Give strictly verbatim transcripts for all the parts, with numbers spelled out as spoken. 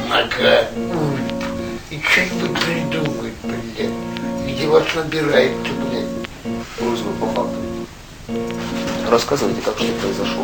Ага. И что-нибудь придумать, блядь. Где вас набирают-то, блядь? Просьба по факту. Рассказывайте, как что произошло.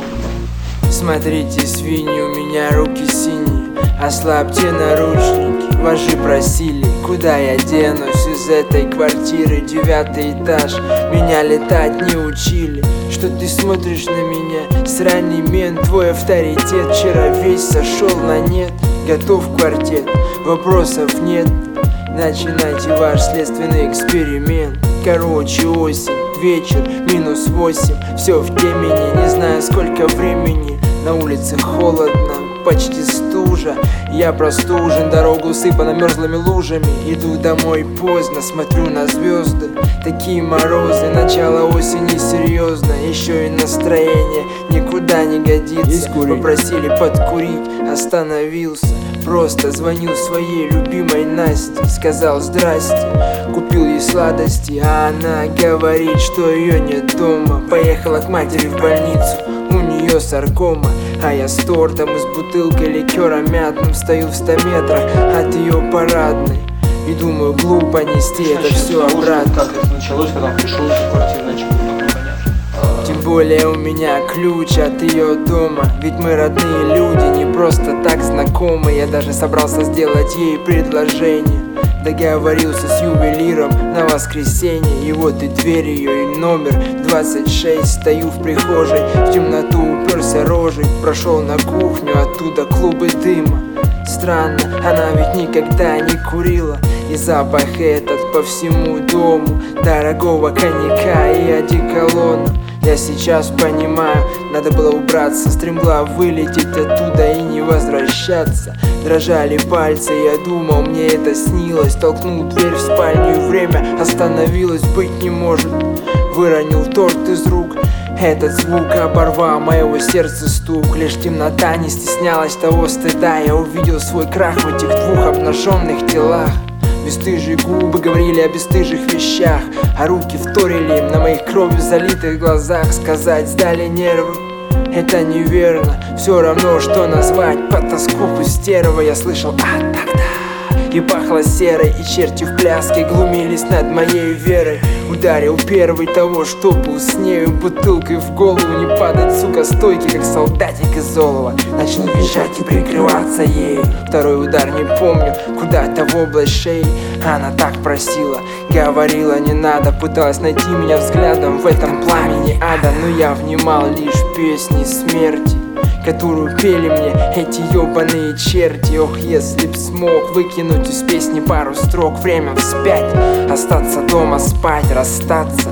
Смотрите, свиньи, у меня руки синие. Ослабьте наручники, вожи просили. Куда я денусь из этой квартиры? Девятый этаж, меня летать не учили. Что ты смотришь на меня, сраный мент? Твой авторитет вчера весь сошел на нет. Готов квартет, вопросов нет. Начинайте ваш следственный эксперимент. Короче, осень, вечер, минус восемь. Все в темени, не знаю сколько времени. На улице холодно, почти стужа. Я простужен, дорога усыпана мерзлыми лужами. Иду домой поздно, смотрю на звезды. Такие морозы, начало осени серьезно. Еще и настроение никуда не годится. Попросили подкурить, остановился. Просто звонил своей любимой Насте. Сказал здрасте, купил ей сладости. А она говорит, что ее нет дома. Поехала к матери в больницу, у нее саркома. А я с тортом и с бутылкой ликера мятным стою в ста метрах от ее парадной. И думаю, глупо нести это все обратно. Как это началось, когда он пришел в квартиру, начал понятно. Тем более у меня ключ от ее дома. Ведь мы родные люди, не просто так знакомы. Я даже собрался сделать ей предложение. Договорился с ювелиром на воскресенье. И вот и дверь ее, и номер двадцать шесть. Стою в прихожей, в темноту уперся рожей. Прошел на кухню, оттуда клубы дыма. Странно, она ведь никогда не курила. И запах этот по всему дому дорогого коньяка и одеколона. Я сейчас понимаю, надо было убраться, стремглав вылететь оттуда и не возвращаться. Дрожали пальцы, я думал, мне это снилось. Толкнул дверь в спальню, и время остановилось, быть не может. Выронил торт из рук, этот звук оборвал моего сердца стук. Лишь темнота не стеснялась того стыда. Я увидел свой крах в этих двух обнаженных телах. Бесстыжие губы говорили о бесстыжих вещах, а руки вторили им на моих кровью залитых глазах. Сказать сдали нервы, это неверно. Все равно, что назвать потаскуху стерва. Я слышал «а тогда» и пахло серой, и черти в пляске глумились над моей верой. Ударил первый того, что был с нею, бутылкой в голову. Не падать, сука, стойки, как солдатик из олова. Начну визжать и прикрываться ею. Второй удар не помню, куда-то в область шеи. Она так просила, говорила не надо. Пыталась найти меня взглядом в этом пламени ада. Но я внимал лишь песни смерти, которую пели мне эти ёбаные черти. Ох, если б смог выкинуть из песни пару строк. Время вспять, остаться дома, спать, расстаться,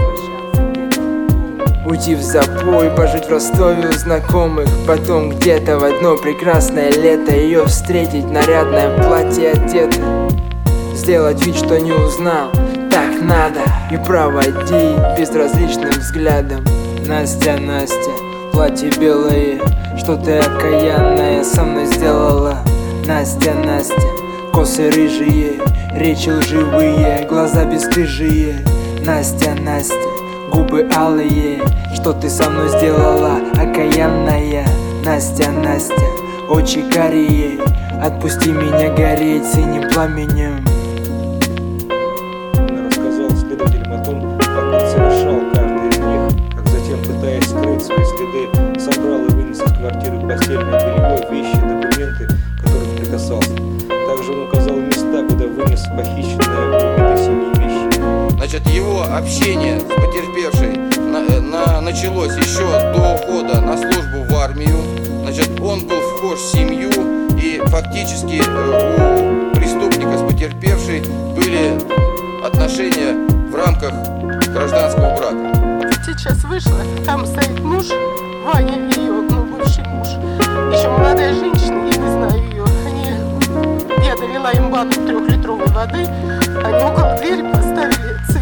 уйти в запой, пожить в Ростове у знакомых. Потом где-то в одно прекрасное лето ее встретить, нарядное платье одетое. Сделать вид, что не узнал, так надо. И проводить безразличным взглядом. Настя, Настя, платье белое, что ты окаянная со мной сделала. Настя, Настя, косы рыжие, речи лживые, глаза бесстыжие. Настя, Настя, губы алые, что ты со мной сделала, окаянная. Настя, Настя, очи карие, отпусти меня гореть синим пламенем. Она рассказала следователям о том, как он совершал каждый из них, как затем, пытаясь скрыть свои следы, собрал и вынес из квартиры постельное белье, вещи, документы, к которым прикасался. Также он указал места, куда вынес похищенные у этой семьи вещи. Значит, его общение с потерпевшей на, на, началось еще до ухода на службу в армию. Значит, он был вхож в семью, и фактически у преступника с потерпевшей были отношения в рамках гражданского брака. Сейчас вышла, там стоит муж, Ваня, ее, ну, бывший муж. Еще молодая женщина, я не знаю ее. Они, я долила им банку трехлитровой воды, они около двери поставили